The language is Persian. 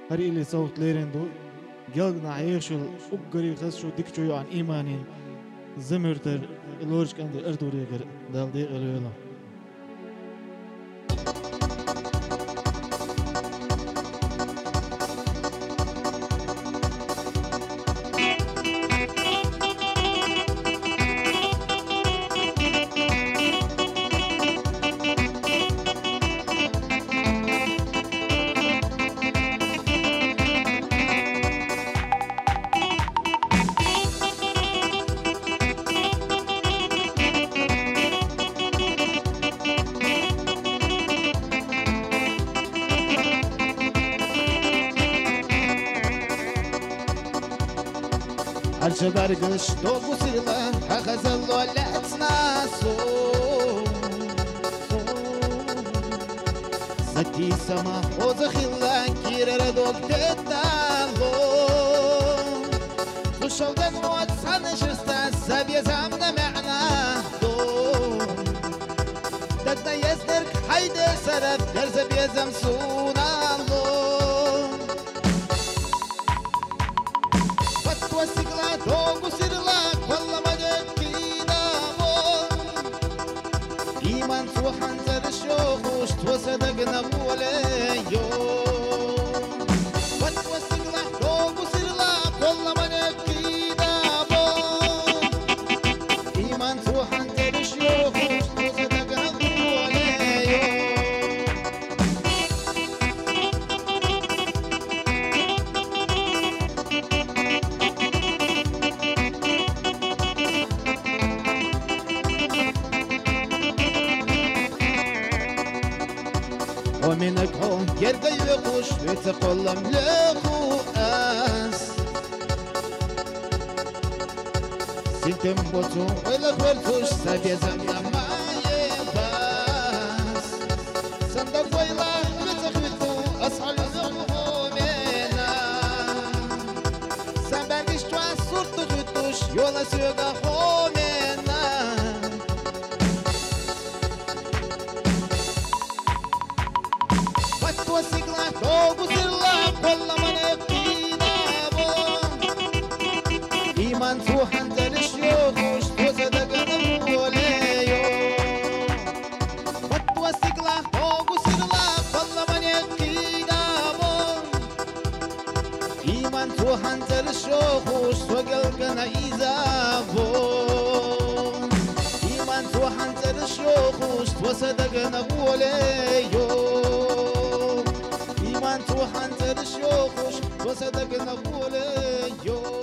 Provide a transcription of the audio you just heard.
هري اللي صوت ليرين دو جلنا عيشو أقري خسشو ديكشو عن إيمانين زمرتر الورش كان دي أردو ريغر دال دي غلولا الجبر قش دوب سيلا أخذ اللولتنا زكي سما خوز خلا كير ردوك تتالو خشو دنوات سنشستا سبي زمنا معنا ددنا يزدرك حيدي سرف درز بيزم سونالو وسيقلا دوغو سيرلا كل ما جكينا إيمان سوحان زرشوخوش توسدقنا بوليو وسيقلا دوغو سيرلا كل ما جكينا إيمان سوحان زرشوخوش توسدقنا بوليو ومنك هون يرقى يقوش ويتقلم لخو أس سنتم بوتو ولخورتوش سابي زمنا ما يباس صندوق ويلا بتخويتو أصحى لزمه منا سنبندش توان صورتو خويتوش يولا سيوغا خومنا وسيقلا دوغو سيرلا كل ما نبقينا إيمان سوحان زرشيوخوش توسدقنا بوليو وسيقلا دوغو سيرلا كل ما نبقينا إيمان سوحان زرشيوخوش توقلقنا إيزابو إيمان سوحان زرشيوخوش توسدقنا بوليو إيمان توحن زرشوخوش وصدقنا بوليو